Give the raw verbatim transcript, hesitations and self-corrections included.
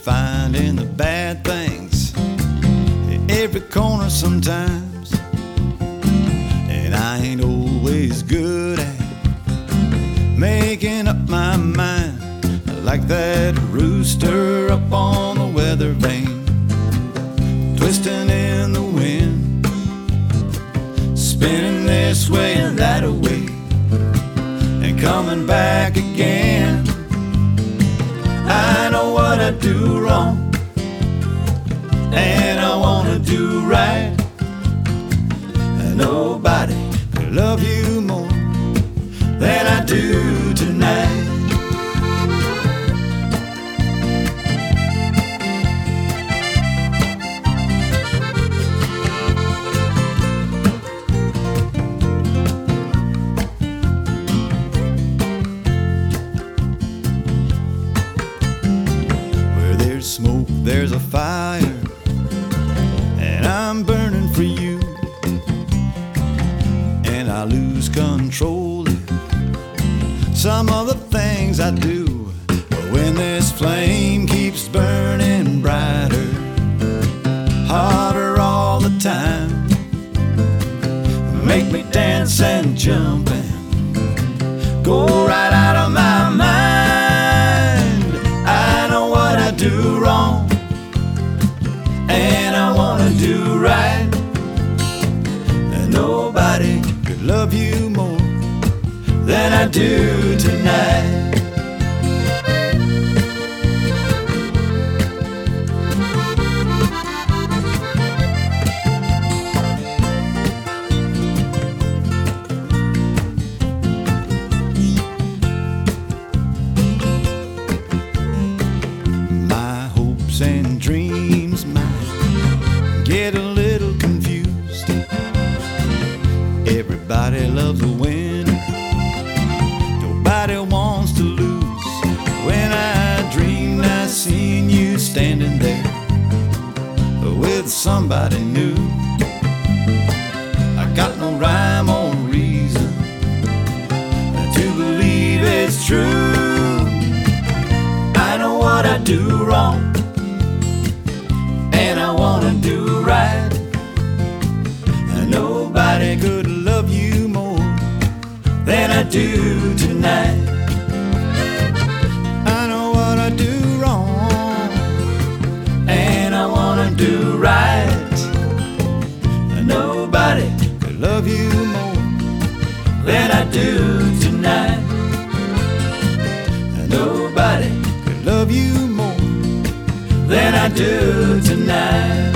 finding the bad things in every corner sometimes, and I ain't always good at making up my mind, like that rooster up on the weather vane, twisting in the wind, spinning this way and that way, and coming back again. I know what I do wrong, and I wanna do right, and nobody could love you more than I do tonight. Smoke, there's a fire, and I'm burning for you, and I lose control of some of the things I do. But when this flame keeps burning brighter, harder all the time, make me dance and jump and go right out of my mind. I know what I do wrong, and I wanna do right, and nobody could love you more than I do tonight. And dreams might get a little confused. Everybody loves a winner, nobody wants to lose. When I dreamed I seen you standing there with somebody new, I got no rhyme or reason to believe it's true. I know what I do wrong, and I wanna do right, and nobody could love you more than I do tonight. I know what I do wrong, and I wanna do right, and nobody could love you more than I do tonight, and nobody could love you more than I do tonight.